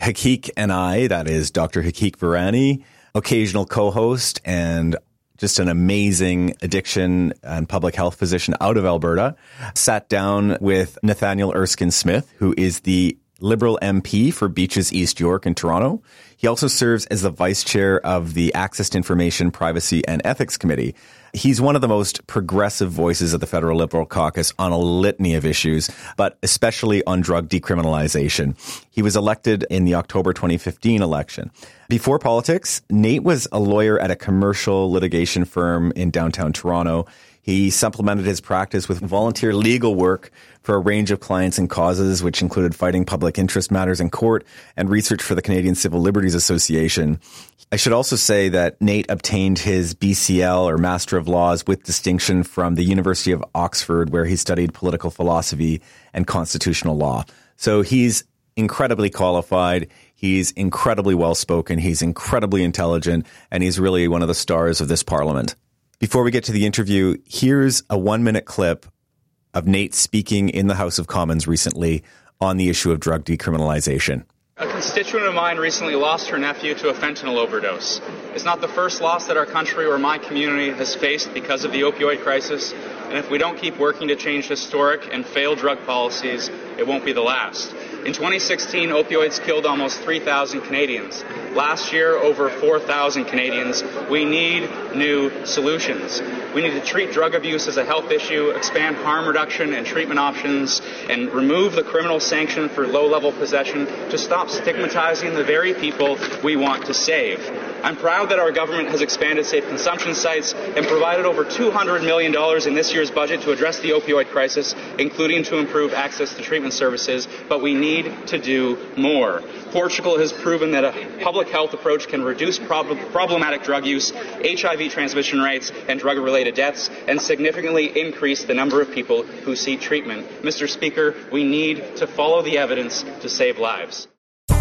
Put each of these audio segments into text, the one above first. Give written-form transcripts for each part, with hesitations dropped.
Hakik and I, that is Dr. Hakik Virani, occasional co-host and just an amazing addiction and public health physician out of Alberta, sat down with Nathaniel Erskine Smith, who is the Liberal MP for Beaches East York in Toronto. He also serves as the vice chair of the Access to Information, Privacy and Ethics Committee. He's one of the most progressive voices of the Federal Liberal Caucus on a litany of issues, but especially on drug decriminalization. He was elected in the October 2015 election. Before politics, Nate was a lawyer at a commercial litigation firm in downtown Toronto. He supplemented his practice with volunteer legal work for a range of clients and causes, which included fighting public interest matters in court and research for the Canadian Civil Liberties Association. I should also say that Nate obtained his BCL, or Master of Laws, with distinction from the University of Oxford, where he studied political philosophy and constitutional law. So he's incredibly qualified. He's incredibly well-spoken. He's incredibly intelligent, and he's really one of the stars of this parliament. Before we get to the interview, here's a 1-minute clip of Nate speaking in the House of Commons recently on the issue of drug decriminalization. A constituent of mine recently lost her nephew to a fentanyl overdose. It's not the first loss that our country or my community has faced because of the opioid crisis, and if we don't keep working to change historic and failed drug policies, it won't be the last. In 2016, opioids killed almost 3,000 Canadians. Last year, over 4,000 Canadians. We need new solutions. We need to treat drug abuse as a health issue, expand harm reduction and treatment options, and remove the criminal sanction for low-level possession to stop stigmatizing the very people we want to save. I'm proud that our government has expanded safe consumption sites and provided over $200 million in this year's budget to address the opioid crisis, including to improve access to treatment services, but we need to do more. Portugal has proven that a public health approach can reduce problematic drug use, HIV transmission rates, and drug-related deaths, and significantly increase the number of people who seek treatment. Mr. Speaker, we need to follow the evidence to save lives.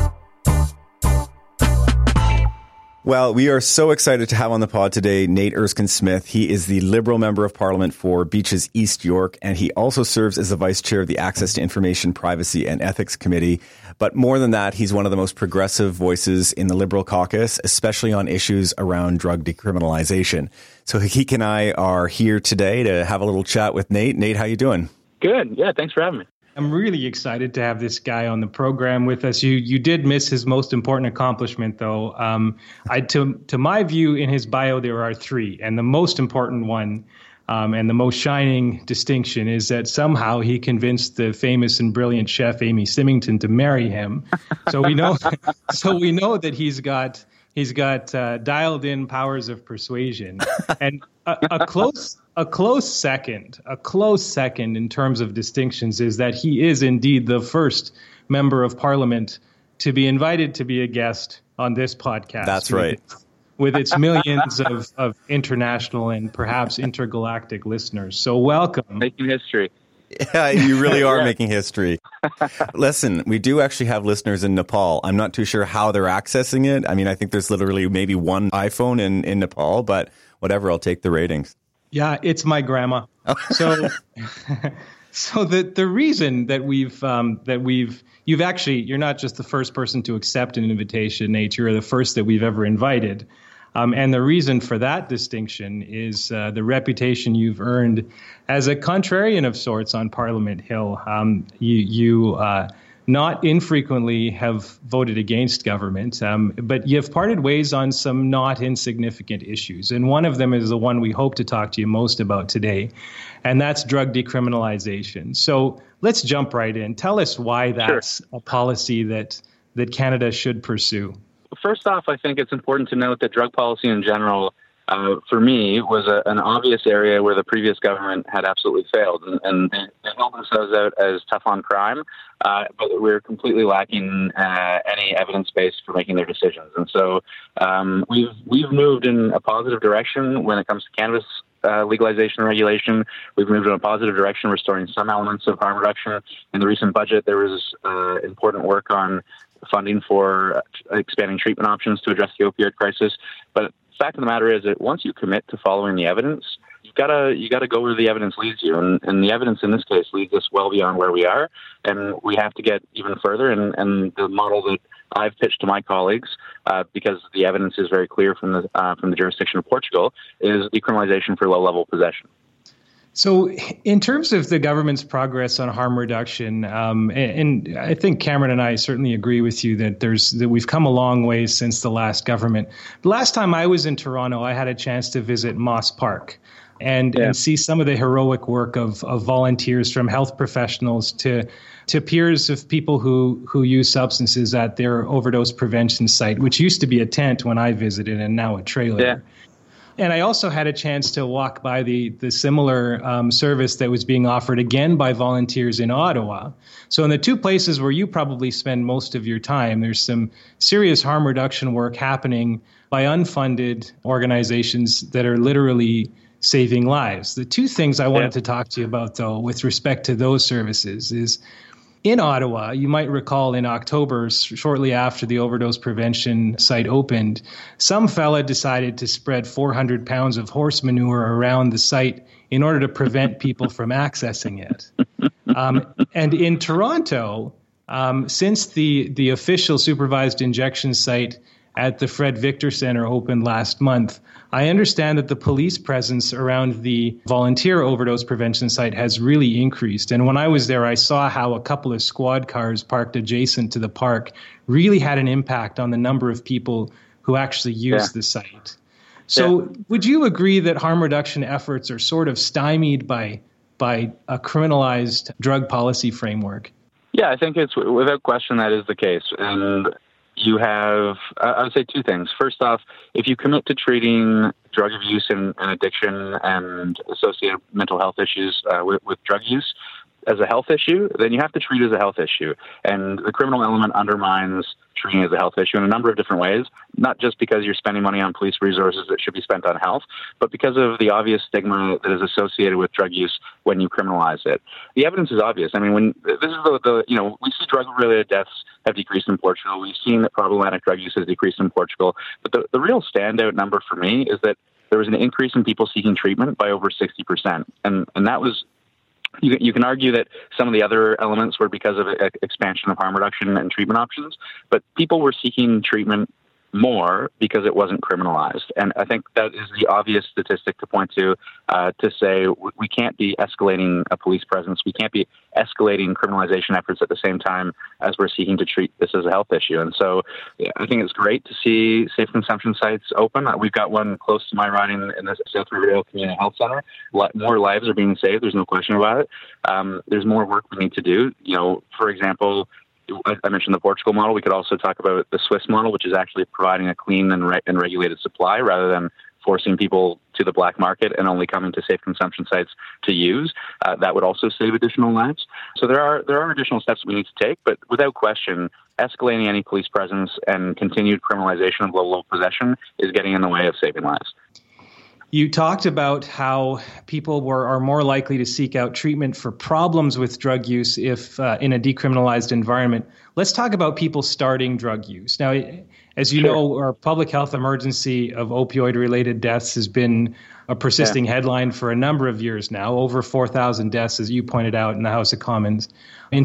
Well, we are so excited to have on the pod today Nate Erskine Smith. He is the Liberal Member of Parliament for Beaches East York, and he also serves as the Vice Chair of the Access to Information, Privacy and Ethics Committee. But more than that, he's one of the most progressive voices in the Liberal caucus, especially on issues around drug decriminalization. So Hakik and I are here today to have a little chat with Nate. Nate, how you doing? Good. Yeah, thanks for having me. I'm really excited to have this guy on the program with us. You did miss his most important accomplishment, though. To my view, in his bio, there are three. And the most important one and the most shining distinction is that somehow he convinced the famous and brilliant chef Amy Symington to marry him. So we know that he's got dialed in powers of persuasion. And a close second in terms of distinctions is that he is indeed the first member of Parliament to be invited to be a guest on this podcast. That's right. With its millions of international and perhaps intergalactic listeners. So welcome. Making history. Yeah, you really are making history. Listen, we do actually have listeners in Nepal. I'm not too sure how they're accessing it. I mean, I think there's literally maybe one iPhone in Nepal, but whatever, I'll take the ratings. Yeah, it's my grandma. So the reason that you're not just the first person to accept an invitation, Nate, you're the first that we've ever invited. And the reason for that distinction is the reputation you've earned as a contrarian of sorts on Parliament Hill. You not infrequently have voted against government, but you've parted ways on some not insignificant issues. And one of them is the one we hope to talk to you most about today, and that's drug decriminalization. So let's jump right in. Tell us why that's a policy that Canada should pursue. First off, I think it's important to note that drug policy in general, for me, was an obvious area where the previous government had absolutely failed. And they held themselves out as tough on crime, but we're completely lacking any evidence base for making their decisions. And so we've moved in a positive direction when it comes to cannabis legalization and regulation. We've moved in a positive direction, restoring some elements of harm reduction. In the recent budget, there was important work on funding for expanding treatment options to address the opioid crisis. But the fact of the matter is that once you commit to following the evidence, you gotta go where the evidence leads you. And the evidence in this case leads us well beyond where we are. And we have to get even further. And the model that I've pitched to my colleagues, because the evidence is very clear from the jurisdiction of Portugal, is decriminalization for low-level possession. So in terms of the government's progress on harm reduction, and I think Cameron and I certainly agree with you that we've come a long way since the last government. The last time I was in Toronto, I had a chance to visit Moss Park and see some of the heroic work of volunteers, from health professionals to peers of people who use substances at their overdose prevention site, which used to be a tent when I visited and now a trailer. Yeah. And I also had a chance to walk by the similar service that was being offered again by volunteers in Ottawa. So in the two places where you probably spend most of your time, there's some serious harm reduction work happening by unfunded organizations that are literally saving lives. The two things I wanted to talk to you about, though, with respect to those services is, in Ottawa, you might recall in October, shortly after the overdose prevention site opened, some fella decided to spread 400 pounds of horse manure around the site in order to prevent people from accessing it. And in Toronto, since the official supervised injection site at the Fred Victor Centre opened last month, I understand that the police presence around the volunteer overdose prevention site has really increased. And when I was there, I saw how a couple of squad cars parked adjacent to the park really had an impact on the number of people who actually use the site. So would you agree that harm reduction efforts are sort of stymied by a criminalized drug policy framework? Yeah, I think it's without question that is the case. And you have, I would say, two things. First off, if you commit to treating drug abuse and addiction and associated mental health issues with drug use as a health issue, then you have to treat it as a health issue. And the criminal element undermines treating it as a health issue in a number of different ways, not just because you're spending money on police resources that should be spent on health, but because of the obvious stigma that is associated with drug use when you criminalize it. The evidence is obvious. I mean, when this is we see drug-related deaths have decreased in Portugal. We've seen that problematic drug use has decreased in Portugal. But the real standout number for me is that there was an increase in people seeking treatment by over 60%. And that was, you can argue that some of the other elements were because of expansion of harm reduction and treatment options, but people were seeking treatment more because it wasn't criminalized. And I think that is the obvious statistic to point to say we can't be escalating a police presence. We can't be escalating criminalization efforts at the same time as we're seeking to treat this as a health issue. And so I think it's great to see safe consumption sites open. We've got one close to my riding in the South Riverdale Community Health Center. More lives are being saved. There's no question about it. There's more work we need to do. For example, I mentioned the Portugal model. We could also talk about the Swiss model, which is actually providing a clean and regulated supply rather than forcing people to the black market and only coming to safe consumption sites to use. That would also save additional lives. So there are additional steps we need to take, but without question, escalating any police presence and continued criminalization of low-level possession is getting in the way of saving lives. You talked about how people are more likely to seek out treatment for problems with drug use if in a decriminalized environment. Let's talk about people starting drug use. Now, as you know, our public health emergency of opioid-related deaths has been a persisting headline for a number of years now, over 4,000 deaths, as you pointed out, in the House of Commons in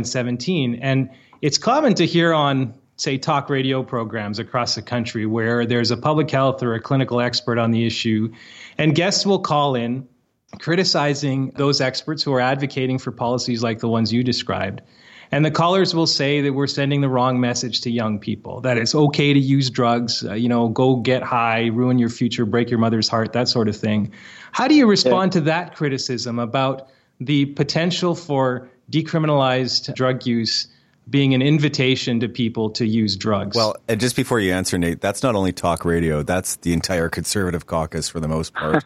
2017. And it's common to hear on, say, talk radio programs across the country where there's a public health or a clinical expert on the issue, and guests will call in criticizing those experts who are advocating for policies like the ones you described. And the callers will say that we're sending the wrong message to young people, that it's okay to use drugs, go get high, ruin your future, break your mother's heart, that sort of thing. How do you respond to that criticism about the potential for decriminalized drug use being an invitation to people to use drugs? Well, and just before you answer, Nate, that's not only talk radio, that's the entire Conservative caucus for the most part.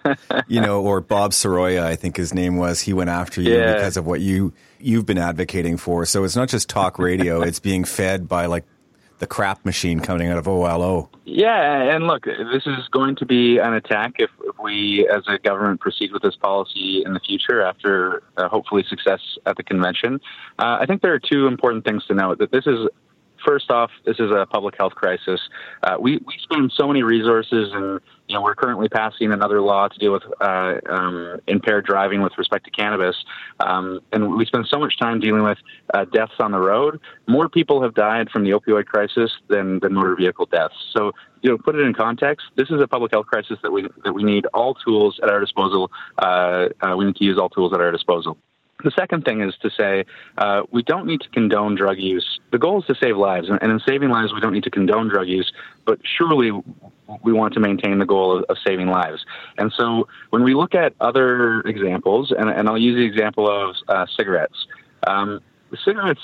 Or Bob Soroya, I think his name was, he went after you because of what you've been advocating for. So it's not just talk radio, it's being fed by like the crap machine coming out of OLO. Yeah, and look, this is going to be an attack if we as a government proceed with this policy in the future after hopefully success at the convention. I think there are two important things to note, that this is first off, this is a public health crisis. We spend so many resources, and we're currently passing another law to deal with impaired driving with respect to cannabis, and we spend so much time dealing with deaths on the road. More people have died from the opioid crisis than motor vehicle deaths. So, put it in context. This is a public health crisis that we need all tools at our disposal. We need to use all tools at our disposal. The second thing is to say we don't need to condone drug use. The goal is to save lives, and in saving lives, we don't need to condone drug use, but surely we want to maintain the goal of saving lives. And so when we look at other examples, and I'll use the example of cigarettes. Cigarettes,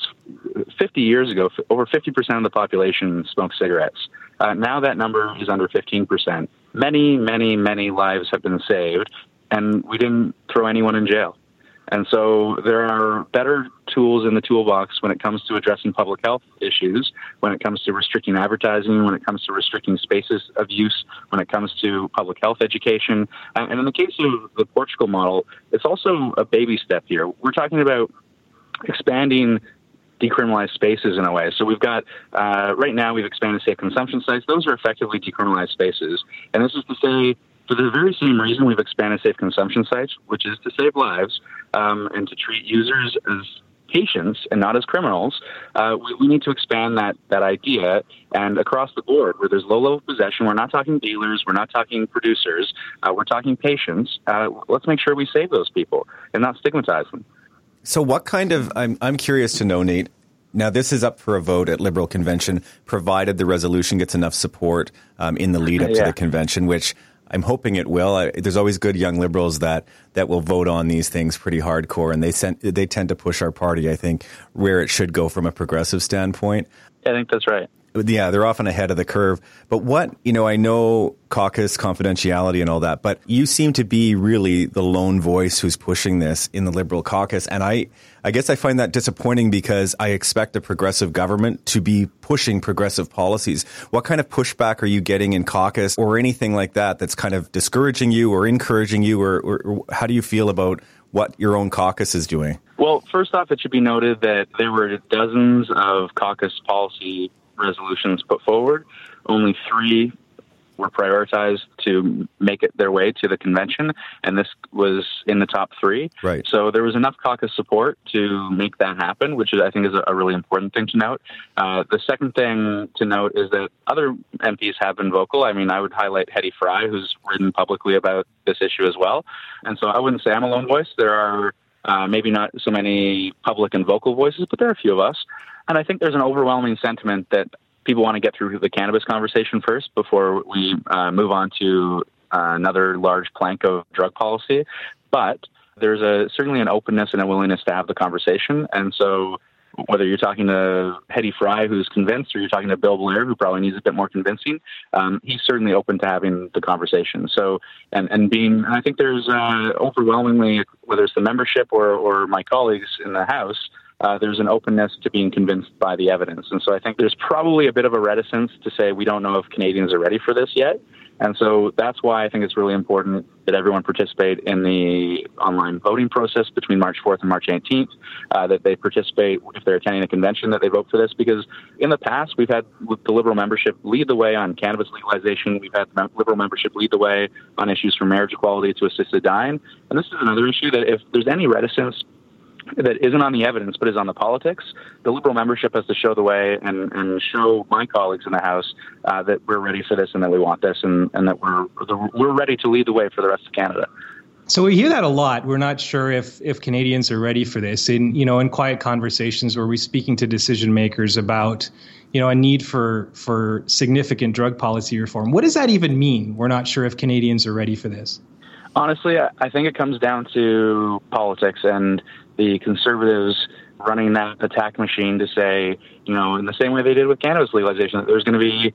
50 years ago, over 50% of the population smoked cigarettes. Now that number is under 15%. Many, many, many lives have been saved, and we didn't throw anyone in jail. And so there are better tools in the toolbox when it comes to addressing public health issues, when it comes to restricting advertising, when it comes to restricting spaces of use, when it comes to public health education. And in the case of the Portugal model, it's also a baby step here. We're talking about expanding decriminalized spaces in a way. So we've got, right now we've expanded safe consumption sites. Those are effectively decriminalized spaces. And this is to say, for the very same reason we've expanded safe consumption sites, which is to save lives and to treat users as patients and not as criminals, we need to expand that idea. And across the board, where there's low-level possession, we're not talking dealers, we're not talking producers, we're talking patients. Let's make sure we save those people and not stigmatize them. So what kind of, I'm curious to know, Nate, now this is up for a vote at Liberal Convention, provided the resolution gets enough support in the lead up to the convention, which I'm hoping it will. There's always good young Liberals that will vote on these things pretty hardcore, and they tend to push our party, I think, where it should go from a progressive standpoint. I think that's right. Yeah, they're often ahead of the curve. But I know caucus confidentiality and all that, but you seem to be really the lone voice who's pushing this in the Liberal caucus. And I guess I find that disappointing because I expect a progressive government to be pushing progressive policies. What kind of pushback are you getting in caucus or anything like that that's kind of discouraging you or encouraging you, or how do you feel about what your own caucus is doing? Well, first off, it should be noted that there were dozens of caucus policy resolutions put forward. Only 3 were prioritized to make it their way to the convention, and this was in the top 3. Right. So there was enough caucus support to make that happen, which I think is a really important thing to note. The second thing to note is that other MPs have been vocal. I mean, I would highlight Hedy Fry, who's written publicly about this issue as well. And so I wouldn't say I'm a lone voice. There are maybe not so many public and vocal voices, but there are a few of us. And I think there's an overwhelming sentiment that people want to get through the cannabis conversation first before we move on to another large plank of drug policy. But there's certainly an openness and a willingness to have the conversation. And so whether you're talking to Hedy Fry, who's convinced, or you're talking to Bill Blair, who probably needs a bit more convincing, he's certainly open to having the conversation. So, and I think there's overwhelmingly, whether it's the membership or my colleagues in the House, there's an openness to being convinced by the evidence. And so I think there's probably a bit of a reticence to say we don't know if Canadians are ready for this yet. And so that's why I think it's really important that everyone participate in the online voting process between March 4th and March 18th, that they participate, if they're attending a convention, that they vote for this. Because in the past, we've had the Liberal membership lead the way on cannabis legalization. We've had the Liberal membership lead the way on issues from marriage equality to assisted dying. And this is another issue that if there's any reticence that isn't on the evidence but is on the politics, the Liberal membership has to show the way and show my colleagues in the House that we're ready for this and that we want this and that we're ready to lead the way for the rest of Canada. So we hear that a lot. We're not sure if Canadians are ready for this. In quiet conversations where we're speaking to decision makers about a need for significant drug policy reform. What does that even mean? We're not sure if Canadians are ready for this. Honestly, I think it comes down to politics and the Conservatives running that attack machine to say, in the same way they did with cannabis legalization, that there's going to be,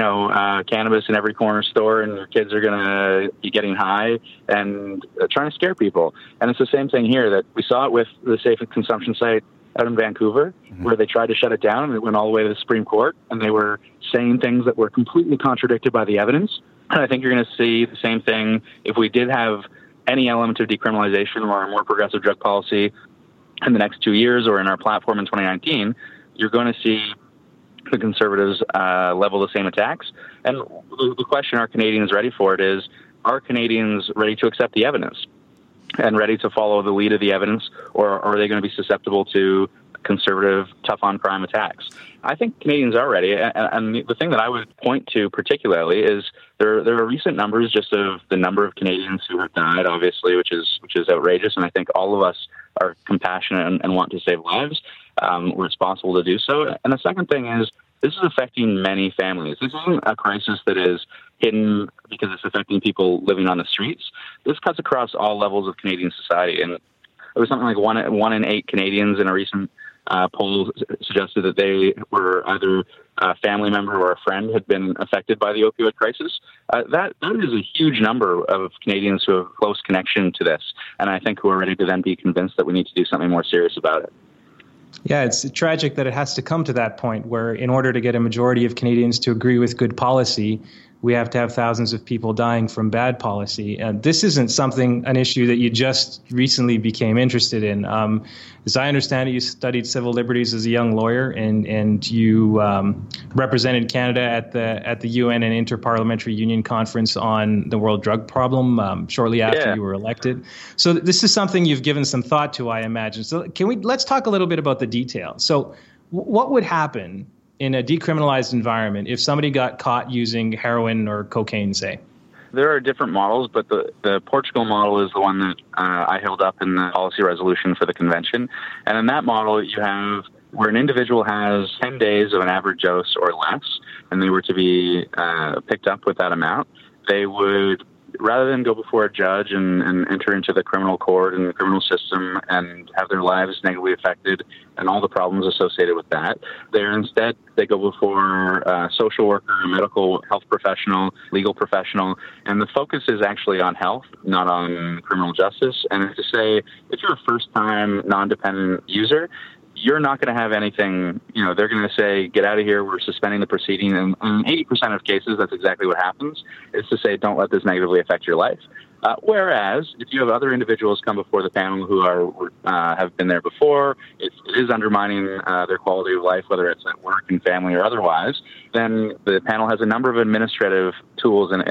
cannabis in every corner store and your kids are going to be getting high and trying to scare people. And it's the same thing here, that we saw it with the safe consumption site out in Vancouver, where they tried to shut it down and it went all the way to the Supreme Court, and they were saying things that were completely contradicted by the evidence. And I think you're going to see the same thing if we did have any element of decriminalization or a more progressive drug policy in the next 2 years or in our platform in 2019. You're going to see the Conservatives level the same attacks. And the question, are Canadians ready for it, is, are Canadians ready to accept the evidence and ready to follow the lead of the evidence, or are they going to be susceptible to conservative, tough-on-crime attacks? I think Canadians are ready, and the thing that I would point to particularly is there are recent numbers just of the number of Canadians who have died, obviously, which is outrageous, and I think all of us are compassionate and want to save lives. We're responsible to do so. And the second thing is, this is affecting many families. This isn't a crisis that is hidden because it's affecting people living on the streets. This cuts across all levels of Canadian society. And it was something like one in 8 Canadians in a recent poll suggested that they were either a family member or a friend had been affected by the opioid crisis. That is a huge number of Canadians who have close connection to this, and I think who are ready to then be convinced that we need to do something more serious about it. Yeah, it's tragic that it has to come to that point where in order to get a majority of Canadians to agree with good policy, we have to have thousands of people dying from bad policy. And this isn't an issue that you just recently became interested in. As I understand it, you studied civil liberties as a young lawyer, and you represented Canada at the UN and Interparliamentary Union Conference on the world drug problem shortly after you were elected. So this is something you've given some thought to, I imagine. So let's talk a little bit about the details. So what would happen in a decriminalized environment if somebody got caught using heroin or cocaine, say? There are different models, but the Portugal model is the one that I held up in the policy resolution for the convention. And in that model, you have where an individual has 10 days of an average dose or less, and they were to be picked up with that amount, they would, rather than go before a judge and enter into the criminal court and the criminal system and have their lives negatively affected and all the problems associated with that, they go before a social worker, a medical health professional, legal professional, and the focus is actually on health, not on criminal justice. And to say, if you're a first-time non-dependent user, you're not going to have anything, they're going to say, get out of here, we're suspending the proceeding. And in 80% of cases, that's exactly what happens, is to say, don't let this negatively affect your life. Whereas, if you have other individuals come before the panel who have been there before, it is undermining their quality of life, whether it's at work and family or otherwise, then the panel has a number of administrative tools in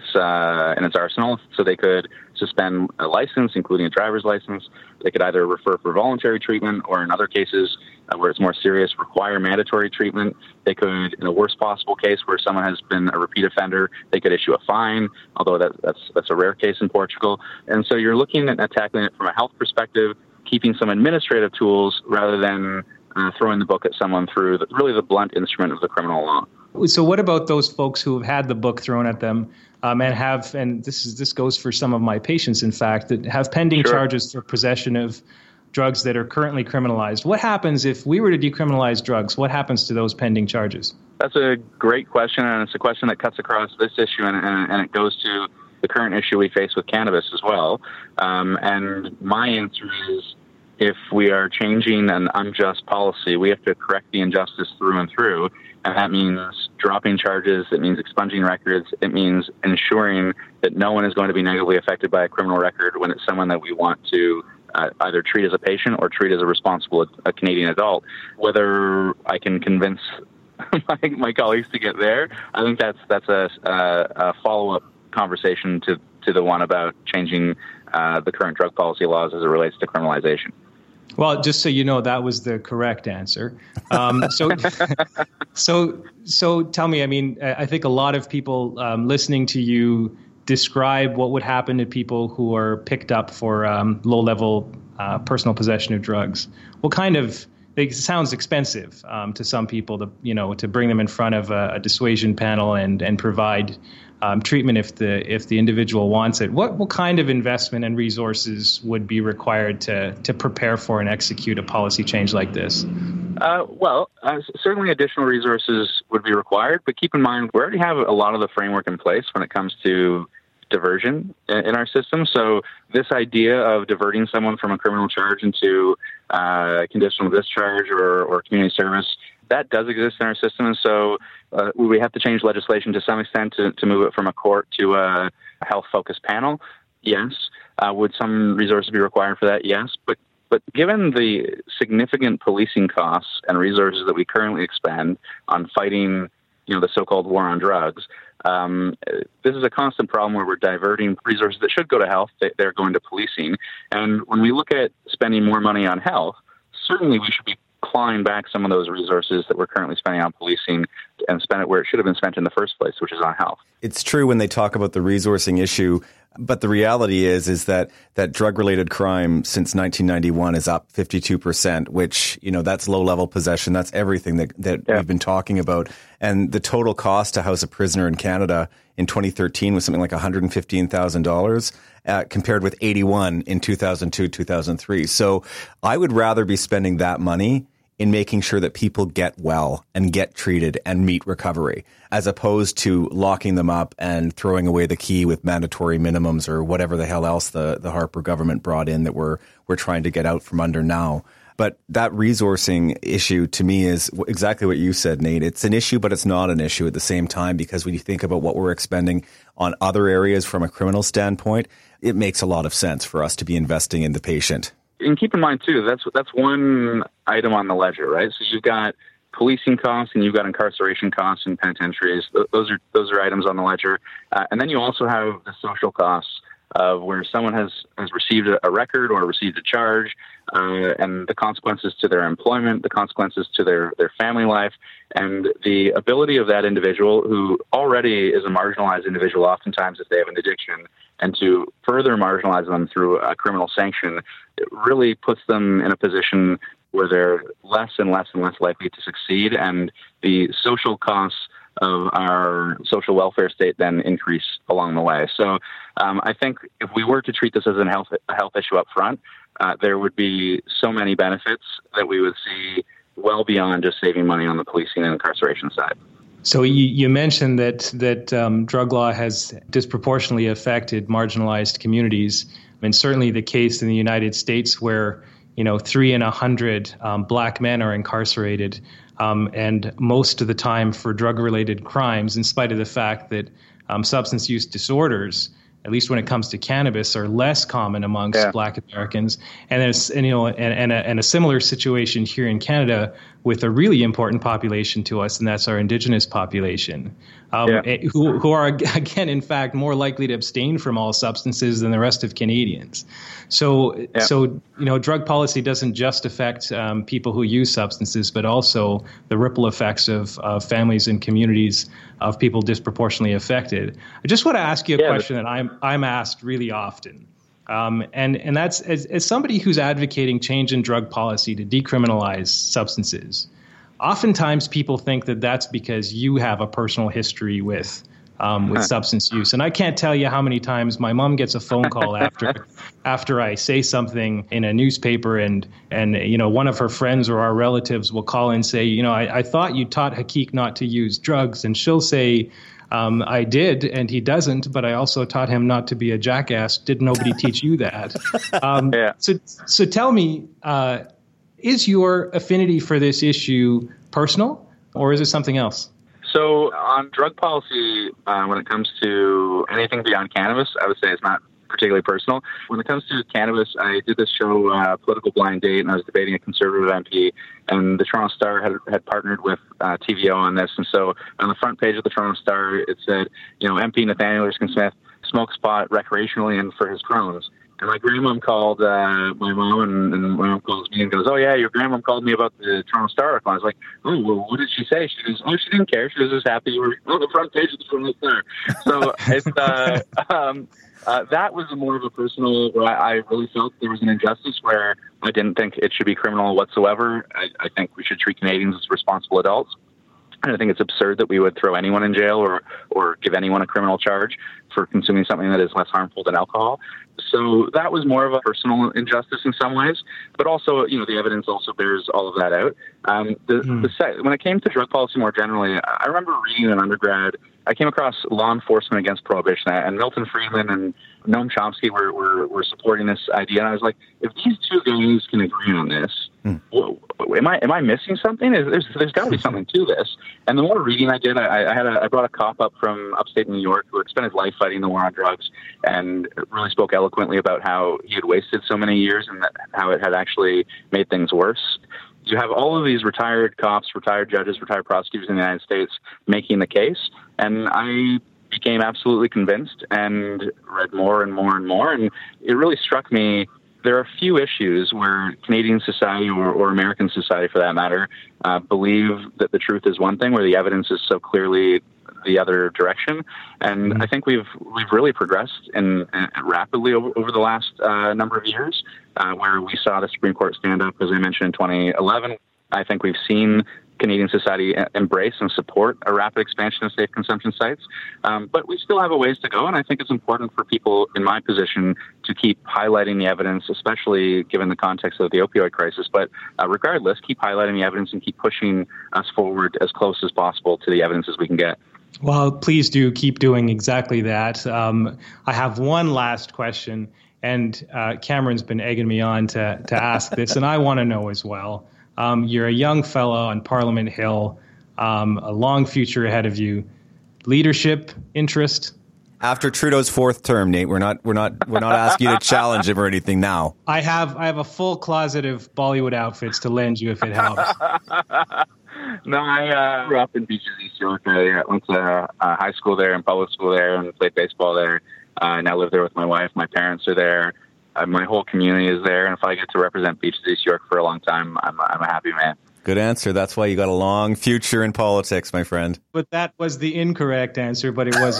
its arsenal. So they could suspend a license, including a driver's license. They could either refer for voluntary treatment, or in other cases where it's more serious, require mandatory treatment. They could, in the worst possible case where someone has been a repeat offender, they could issue a fine, although that's a rare case in Portugal. And so you're looking at tackling it from a health perspective, keeping some administrative tools rather than throwing the book at someone through the blunt instrument of the criminal law. So what about those folks who have had the book thrown at them and this goes for some of my patients, in fact, that have pending charges for possession of drugs that are currently criminalized? What happens if we were to decriminalize drugs? What happens to those pending charges? That's a great question, and it's a question that cuts across this issue, and it goes to the current issue we face with cannabis as well. And my answer is, if we are changing an unjust policy, we have to correct the injustice through and through. And that means dropping charges. It means expunging records. It means ensuring that no one is going to be negatively affected by a criminal record when it's someone that we want to either treat as a patient or treat as a responsible Canadian adult. Whether I can convince my colleagues to get there, I think that's a follow-up conversation to the one about changing the current drug policy laws as it relates to criminalization. Well, just so you know, that was the correct answer. So tell me, I think a lot of people listening to you describe what would happen to people who are picked up for low-level personal possession of drugs. It sounds expensive to some people to bring them in front of a dissuasion panel and provide treatment if the individual wants it. What kind of investment and resources would be required to prepare for and execute a policy change like this? Certainly additional resources would be required, but keep in mind, we already have a lot of the framework in place when it comes to diversion in our system. So this idea of diverting someone from a criminal charge into conditional discharge or community service, that does exist in our system. And so we have to change legislation to some extent to move it from a court to a health-focused panel. Yes. Would some resources be required for that? Yes. But But given the significant policing costs and resources that we currently expend on fighting, the so-called war on drugs, this is a constant problem where we're diverting resources that should go to health. They're going to policing. And when we look at spending more money on health, certainly we should be clawing back some of those resources that we're currently spending on policing and spend it where it should have been spent in the first place, which is on health. It's true when they talk about the resourcing issue, but the reality is that drug-related crime since 1991 is up 52%, which, that's low-level possession. That's everything that we've been talking about. And the total cost to house a prisoner in Canada in 2013 was something like $115,000, compared with 81 in 2002, 2003. So I would rather be spending that money in making sure that people get well and get treated and meet recovery, as opposed to locking them up and throwing away the key with mandatory minimums or whatever the hell else the Harper government brought in that we're trying to get out from under now. But that resourcing issue to me is exactly what you said, Nate. It's an issue, but it's not an issue at the same time, because when you think about what we're expending on other areas from a criminal standpoint, it makes a lot of sense for us to be investing in the patient. And keep in mind, too, that's one item on the ledger, right? So you've got policing costs and you've got incarceration costs in penitentiaries. Those are items on the ledger. And then you also have the social costs of where someone has received a record or received a charge, and the consequences to their employment, the consequences to their family life, and the ability of that individual, who already is a marginalized individual oftentimes if they have an addiction, and to further marginalize them through a criminal sanction, it really puts them in a position where they're less and less and less likely to succeed, and the social costs of our social welfare state then increase along the way. So I think if we were to treat this as a health issue up front, there would be so many benefits that we would see well beyond just saving money on the policing and incarceration side. So you mentioned that drug law has disproportionately affected marginalized communities. I mean, certainly the case in the United States where 3 in 100 black men are incarcerated, and most of the time for drug-related crimes, in spite of the fact that substance use disorders, at least when it comes to cannabis, are less common amongst Black Americans. And there's a similar situation here in Canada with a really important population to us, and that's our Indigenous population, who are, again, in fact, more likely to abstain from all substances than the rest of Canadians. So drug policy doesn't just affect people who use substances, but also the ripple effects of families and communities of people disproportionately affected. I just want to ask you a question that I'm asked really often. And that's, as somebody who's advocating change in drug policy to decriminalize substances, oftentimes people think that that's because you have a personal history with substance use. And I can't tell you how many times my mom gets a phone call after I say something in a newspaper, and one of her friends or our relatives will call and say, I thought you taught Hakeek not to use drugs. And she'll say, I did, and he doesn't, but I also taught him not to be a jackass. Did nobody teach you that? So tell me, is your affinity for this issue personal, or is it something else? So on drug policy, when it comes to anything beyond cannabis, I would say it's not particularly personal. When it comes to cannabis, I did this show, Political Blind Date, and I was debating a Conservative MP, and the Toronto Star had partnered with TVO on this. And so on the front page of the Toronto Star, it said, MP Nathaniel Erskine-Smith smokes pot recreationally and for his Crohn's. And my grandmom called my mom, and my mom calls me and goes, "Oh yeah, your grandmom called me about the Toronto Star article." I was like, "Oh, well, what did she say?" She goes, "Oh, she didn't care. She was just happy you were on the front page of the Toronto Star." So it's that was more of a personal. I really felt there was an injustice where I didn't think it should be criminal whatsoever. I think we should treat Canadians as responsible adults. And I think it's absurd that we would throw anyone in jail or give anyone a criminal charge for consuming something that is less harmful than alcohol. So that was more of a personal injustice in some ways, but also, the evidence also bears all of that out. When it came to drug policy more generally, I remember reading in undergrad, I came across Law Enforcement Against Prohibition, and Milton Friedman and Noam Chomsky were supporting this idea. And I was like, if these two guys can agree on this, Am I missing something? There's got to be something to this. And the more reading I did, I brought a cop up from upstate New York who had spent his life fighting the war on drugs and really spoke eloquently about how he had wasted so many years and how it had actually made things worse. You have all of these retired cops, retired judges, retired prosecutors in the United States making the case, and I became absolutely convinced and read more and more and more, and it really struck me. There are a few issues where Canadian society or American society, for that matter, believe that the truth is one thing, where the evidence is so clearly the other direction. And I think we've really progressed rapidly over the last number of years, where we saw the Supreme Court stand up, as I mentioned, in 2011. I think we've seen Canadian society embrace and support a rapid expansion of safe consumption sites. But we still have a ways to go, and I think it's important for people in my position to keep highlighting the evidence, especially given the context of the opioid crisis. But regardless, keep highlighting the evidence and keep pushing us forward as close as possible to the evidence as we can get. Well, please do keep doing exactly that. I have one last question, and Cameron's been egging me on to ask this, and I want to know as well. You're a young fellow on Parliament Hill, a long future ahead of you. Leadership, interest? After Trudeau's fourth term, Nate, we're not asking you to challenge him or anything now. I have a full closet of Bollywood outfits to lend you if it helps. No, I grew up in Beaches, East York. I went to high school there and public school there and played baseball there. I now live there with my wife. My parents are there. My whole community is there, and if I get to represent Beaches, East York for a long time, I'm a happy man. Good answer. That's why you got a long future in politics, my friend. But that was the incorrect answer, but it was a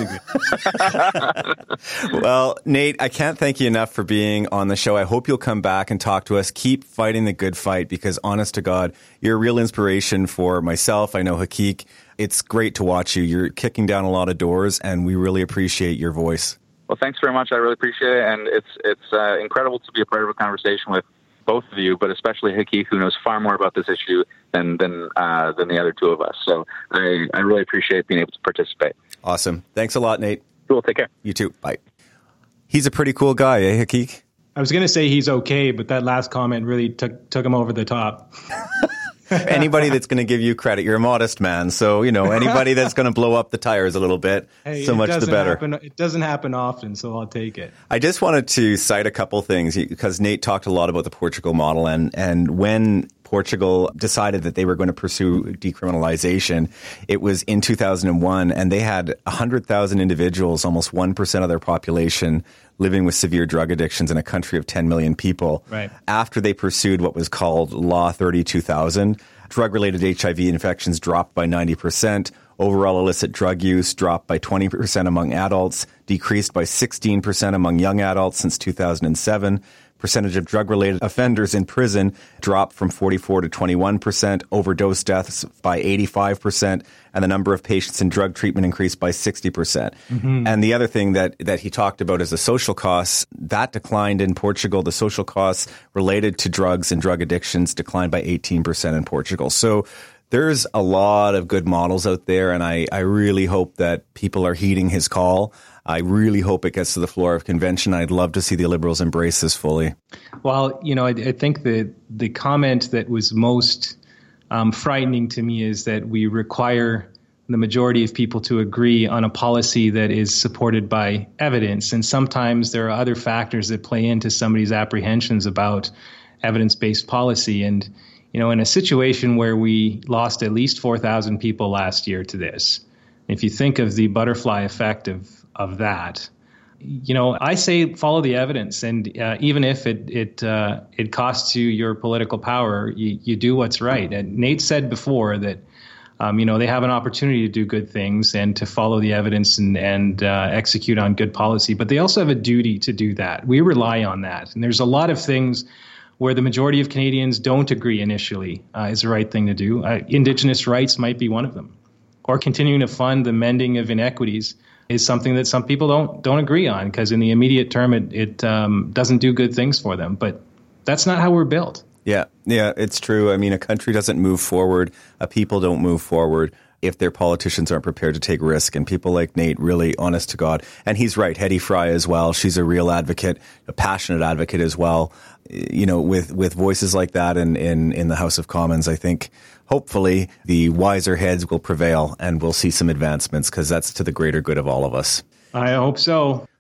good. Well, Nate, I can't thank you enough for being on the show. I hope you'll come back and talk to us. Keep fighting the good fight, because honest to God, you're a real inspiration for myself. I know Hakik. It's great to watch you. You're kicking down a lot of doors, and we really appreciate your voice. Well, thanks very much. I really appreciate it, and it's incredible to be a part of a conversation with both of you, but especially Hakik, who knows far more about this issue than the other two of us. So I really appreciate being able to participate. Awesome. Thanks a lot, Nate. Cool. Take care. You too. Bye. He's a pretty cool guy, eh, Hakik? I was going to say he's okay, but that last comment really took him over the top. Anybody that's going to give you credit, you're a modest man. So, anybody that's going to blow up the tires a little bit, so much the better. It doesn't happen often, so I'll take it. I just wanted to cite a couple things, because Nate talked a lot about the Portugal model. And when Portugal decided that they were going to pursue decriminalization, it was in 2001, and they had 100,000 individuals, almost 1% of their population, living with severe drug addictions in a country of 10 million people. Right. After they pursued what was called Law 32,000, drug-related HIV infections dropped by 90%. Overall illicit drug use dropped by 20% among adults, decreased by 16% among young adults since 2007. Percentage of drug-related offenders in prison dropped from 44 to 21%, overdose deaths by 85%, and the number of patients in drug treatment increased by 60%. Mm-hmm. And the other thing that he talked about is the social costs. That declined in Portugal. The social costs related to drugs and drug addictions declined by 18% in Portugal. So there's a lot of good models out there, and I really hope that people are heeding his call. I really hope it gets to the floor of convention. I'd love to see the Liberals embrace this fully. Well, I think the comment that was most frightening to me is that we require the majority of people to agree on a policy that is supported by evidence. And sometimes there are other factors that play into somebody's apprehensions about evidence-based policy. And, in a situation where we lost at least 4,000 people last year to this, if you think of the butterfly effect of that, I say follow the evidence, and even if it costs you your political power, you do what's right. And Nate said before that they have an opportunity to do good things and to follow the evidence and execute on good policy, but they also have a duty to do that. We rely on that, and there's a lot of things where the majority of Canadians don't agree initially is the right thing to do. Indigenous rights might be one of them, or continuing to fund the mending of inequities is something that some people don't agree on, because in the immediate term it doesn't do good things for them. But that's not how we're built. Yeah, it's true. I mean, a country doesn't move forward. A people don't move forward if their politicians aren't prepared to take risk. And people like Nate, really, honest to God. And he's right. Hedy Fry as well. She's a real advocate, a passionate advocate as well. You know, with voices like that in the House of Commons, I think hopefully the wiser heads will prevail and we'll see some advancements, because that's to the greater good of all of us. I hope so.